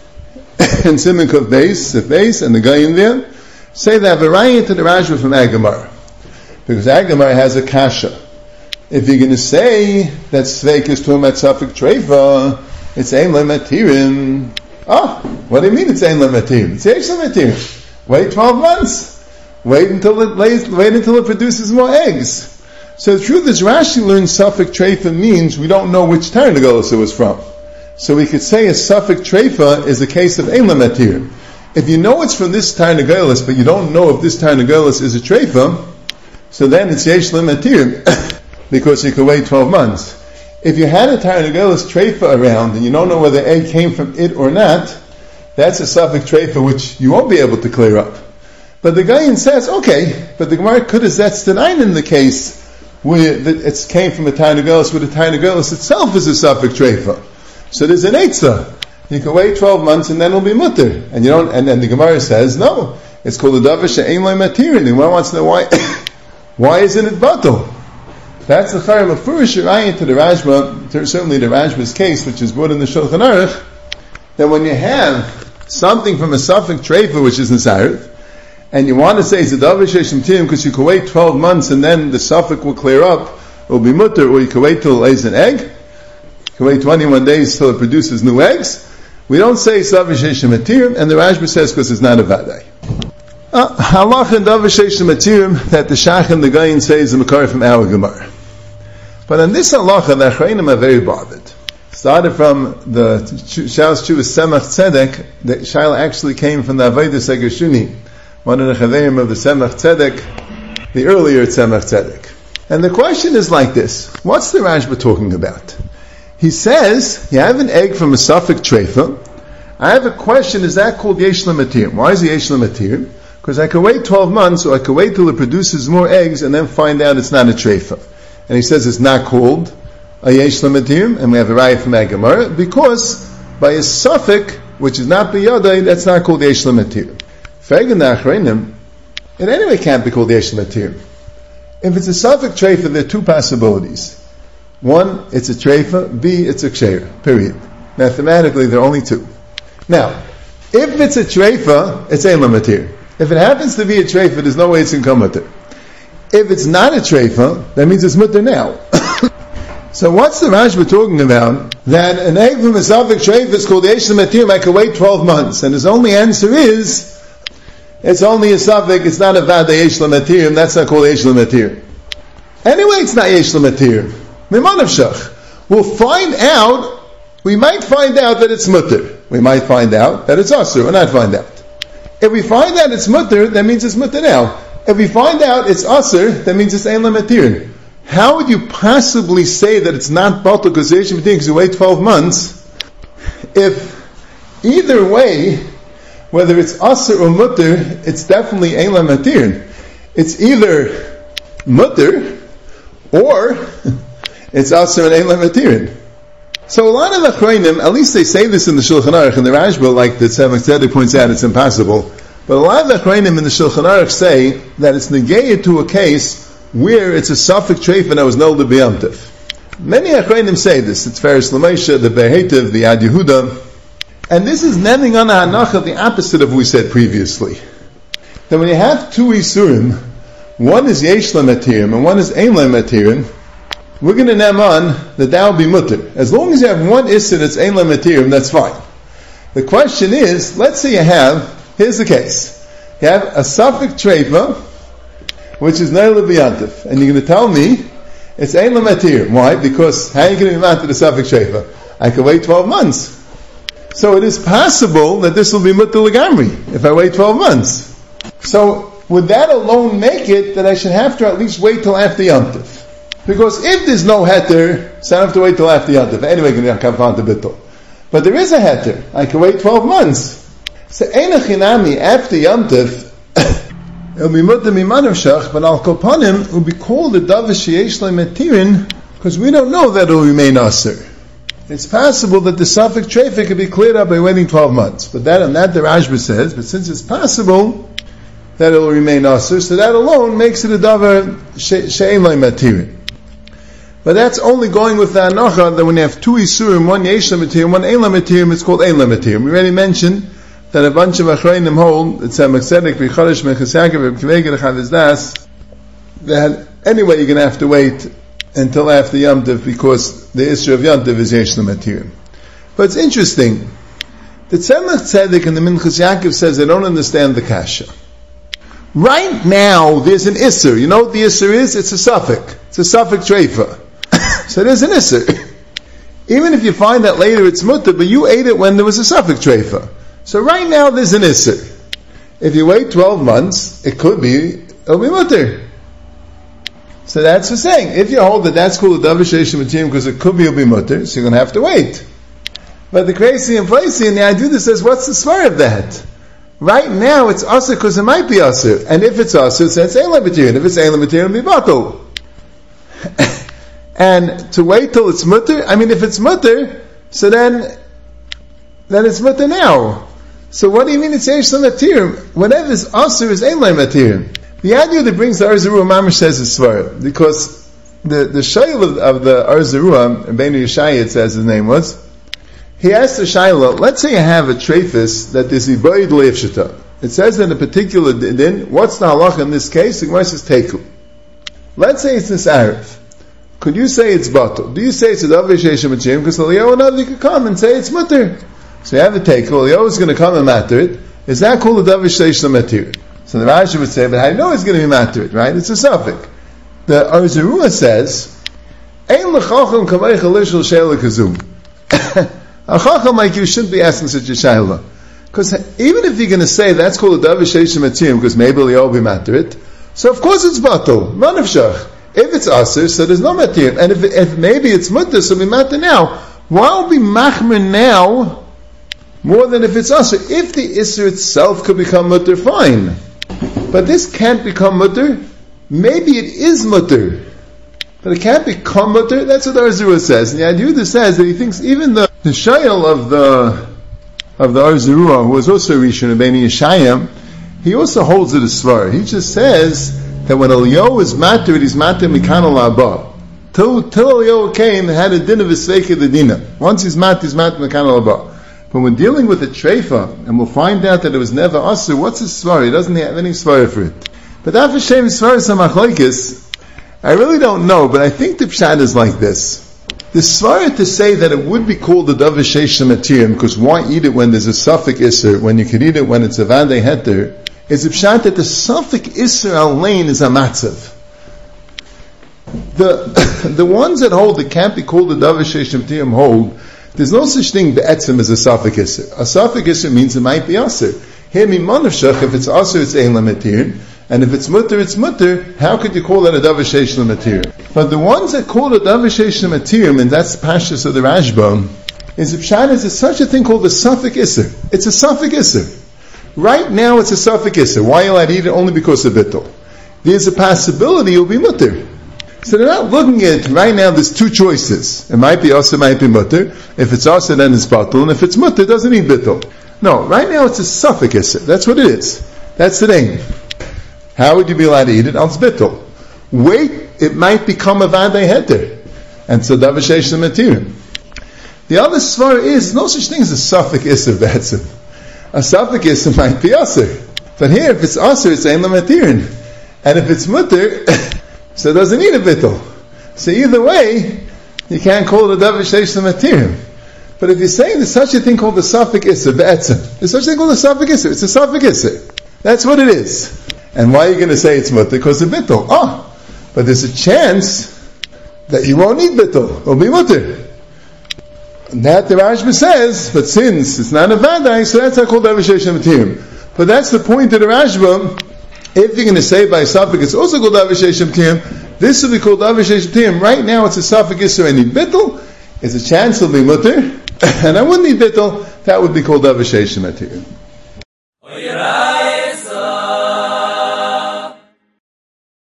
and Siman Kav Beis, and the guy in there, say they have a raya to the Rashba from Agamar. Because Agamar has a kasha. If you're going to say that Sveik is talking about suffix treifa, it's ein lo matirin. What do you mean it's ein lo matirin? It's yesh lo matirin. Wait 12 months. Wait until it produces more eggs. So the truth is, Rashi learns suffix treifa means we don't know which Tarnagolis it was from. So we could say a suffix treifa is a case of ein lo matirin. If you know it's from this Tarnagolis, but you don't know if this Tarnagolis is a treifa, so then it's yesh lo matirin, because you could wait 12 months. If you had a Tarnagolis treifa around and you don't know whether egg came from it or not, that's a suffix treifa which you won't be able to clear up. But the Gaon says, okay, but the Gemara could have zetzed an ein in the case where it came from a Tarnagolis, where the Tarnagolis itself is a suffix treifa. So there's an eitzah. You can wait 12 months and then it'll be mutter. And then the Gemara says, no, it's called a davar she'ein lo matirin. The Gemara wants to know why isn't it batal? That's the Chayim of Furish Raya to the Rashba, certainly the Rashba's case, which is brought in the Shulchan Aruch, that when you have something from a suffix treifa, which is nesayir, and you want to say it's a davar yesh lo matirin because you can wait 12 months and then the suffix will clear up, it will be mutter, or you can wait till it lays an egg, you can wait 21 days till it produces new eggs. We don't say it's davar yesh lo matirin, and the Rashba says because it's not a vadai. Halach and davar yesh lo matirin that the Shach and the Gaon say is a makar from our Gemara. But on this halacha, the Achrayim are very bothered. Started from the Shalos Tshuvas Semach Tzedek, the Shaila actually came from the Avodah Segershuni, one of the Chaverim of the Semach Tzedek, the earlier Semach Tzedek. And the question is like this: what's the Rashba talking about? He says, you have an egg from a suffix treifa. I have a question, is that called yesh lo matirin? Why is it yesh lo matirin? Because I can wait 12 months, or I can wait till it produces more eggs, and then find out it's not a treifa. And he says it's not called a yesh lo matirin, and we have a raya from Agamara, because by a suffix, which is not biyadai, that's not called yesh l'matir. Fegen nachreinim, it anyway can't be called yesh l'matir. If it's a suffix treifa, there are two possibilities. One, it's a treifa, B, it's a ksheira, period. Mathematically, there are only two. Now, if it's a treifa, it's ein l'matir. If it happens to be a treifa, there's no way it's in come mutter. If it's not a treifa, that means it's mutter now. So what's the Rashba talking about? That an egg from a suffix treifa is called yesh l'matir, I can wait 12 months. And his only answer is, it's only a suffix, it's not a vada yesh l'matir, and that's not called yesh l'matir. Anyway, it's not yesh l'matir. Mimanavshach. We might find out that it's mutter. We might find out that it's asur, or not find out. If we find out it's mutter, that means it's mutter now. If we find out it's asur, that means it's ein l'matir. How would you possibly say that it's not batal because you wait 12 months, if either way, whether it's asur or mutter, it's definitely ein l'matir. It's either mutter, or it's asur and ein l'matir. So a lot of Achrayim, at least they say this in the Shulchan Aruch, and the Rashba, like the Tzemach Tzedek points out, it's impossible. But a lot of Achrayim in the Shulchan Aruch say that it's negated to a case where it's a suffix treifa that was no lebiyamtiv. Many Achrayim say this. It's Feres Lamesha, the Behetiv, the Ad Yehuda. And this is nending on a hanacha, the opposite of what we said previously. That when you have two isurim, one is yesh l'matirim and one is ein l'matirim, we're going to name on that will be mutter. As long as you have one isur that's ein l'matirim, that's fine. The question is, let's say here's the case. You have a suffix treifa, which is no leviyantif, and you're going to tell me it's ein l'matirim. Why? Because how are you going to be mad to the suffix treifa? I can wait 12 months. So it is possible that this will be mutter legamri if I wait 12 months. So would that alone make it that I should have to at least wait till after Yontif? Because if there's no heter, so I don't have to wait till after Yontif. Anyway, I'm going to come on to bittul. But there is a heter. I can wait 12 months. So ein chinami after Yontif, it'll be mutter mimanavshach, but al kopanim it will be called a davish yesh l'matirin because we don't know that it will remain asur. It's possible that the suffix treifa could be cleared up by waiting 12 months. But that the Rashba says, but since it's possible that it will remain asur, so that alone makes it a davar she'ein l'matirin. But that's only going with the hanacha that when you have two isurim, one yesh l'matirim, one ein l'matirim, it's called ein l'matirim. We already mentioned that a bunch of achrayim hold, it's a Tzemach Tzedek, B'chadash, Menchas Yaakov, B'kiveged, Echad Das, that anyway you're going to have to wait until after Yom Tov because the issue of Yom Tov is yesh l'matirim. But it's interesting. The Tzemach Tzedek and the Menchas Yaakov says they don't understand the kasha. Right now there's an isser. You know what the isser is? It's a suffix. It's a suffix treifa. So there's an isser. Even if you find that later it's mutter, but you ate it when there was a suffix treifa. So right now there's an isser. If you wait 12 months, it'll be mutter. So that's the saying. If you hold that that's called a davar she'esh l'matirim because it could be it'll be mutter, so you're going to have to wait. But the crazy and placy and the Aduda says, what's the svar of that? Right now it's asur because it might be asur. And if it's asur, so it's ein l'matirim. If it's ein l'matirim, it'll be batal. And to wait till it's mutter, if it's mutter, so then it's mutter now. So what do you mean it's yesh l'matirim? Whatever is asur is ein l'matirim. The idea that brings the Ar Zarua Mamash says it's svar, because the shayla of the Ar Zarua, Beinu Yeshaya it says his name was, he asked the shayla, let's say you have a treifis that is ibayid le'ifshita. It says in a particular din, what's the halacha in this case? The Gemara says teku. Let's say it's this Arif. Could you say it's batal? Do you say it's a davar she'esh l'matirim? Because Eliyahu Navi could come and say it's mutter. So you have a teku, Eliyahu is going to come and matter it. Is that called a davar she'esh l'matirim? So the Rashi would say, but I know it's going to be matter it, right? It's a suffix. The Ar Zarua says, Ein l'chacham kameicha lishul she'ela kazum. A chacham like you shouldn't be asking such a shayla. Because even if you're going to say that's called a davar she'esh l'matirim, because maybe Eliyahu will be matter it, so of course it's batal, none of shach. If it's asur, so there's no matirim. And if maybe it's mutter, so we matter now. Why will be machmer now more than if it's asur? If the isur itself could become mutter, fine. But this can't become mutter. Maybe it is mutter, but it can't become mutter. That's what Ar Zarua says. And the Aduda says that he thinks even the The Shayel of the Or Zarua, who was also Rishon Rabbeinu Yeshayim, he also holds it as Svar. He just says that when Eliyahu is matir, he's matir mikan al-abba. Till Eliyahu came, had a din of Isveika the Dina. Once he's matir mikan al-abba. But when dealing with the Treifa, and we'll find out that it was never Asur, what's his Svar? He doesn't have any Svar for it. But that for Shem Svar is Samachloikis, I really don't know, but I think the Pshat is like this. The Svara to say that it would be called the Davashesh Matirim, because why eat it when there's a Safek Isser, when you could eat it when it's a Vadei Heter, is a Pshat that the Safek Isser Al-Lain is a Matzav. The ones that hold it can't be called the Davashesh Matirim hold, there's no such thing be'etzim as a Safek Isser. A Safek Isser means it might be Asr. Here, Mimanavshach, if it's Asr, it's Ein Lamatir, and if it's Mutter, it's Mutter, how could you call that a Davashesh Lamatir? But the ones that call it Davashesh Lamatir, and that's the Pashtus of the Rashba, is if Pshat is such a thing called a Safek Isser. It's a Safek Isser. Right now it's a Safek Isser. Why are you allowed to eat it? Only because of Bittul. There's a possibility you'll be Mutter. So they're not looking at, right now there's two choices. It might be Asr, it might be Mutter. If it's Asr, then it's Batul, and if it's Mutter, it doesn't need Bittul. No, right now it's a Safek Isser. That's what it is. That's the thing. How would you be allowed to eat it? It's Bittul. Wait, it might become a Vadei Heter. And so Davashesh Matirim. The other Svar is, no such thing as a Safek Isser Be'etzim. A Safek Isser might be Asr. But here, if it's Asr, it's Ein Lamatirin. And if it's Mutter, so it doesn't need a Bittul. So either way, you can't call it a Davashesh Matirim. But if you're saying there's such a thing called the Safek Isser Be'etzim, there's such a thing called a Safek Isser. It's a Safek Isser. That's what it is. And why are you going to say it's Mutter? Because of Bittul. But there's a chance that you won't need Bittul. It'll be Mutter. And that the Rashba says, but since it's not a Vadai, so that's called Davashesh Matirim. But that's the point of the Rashba. If you're going to say by Safek, it's also called Davashesh Matirim. This will be called Davashesh Matirim. Right now it's a Safek Isser, I need Bittul. It's a chance it'll be Mutter. And I wouldn't need Bittul. That would be called Davashesh Matirim.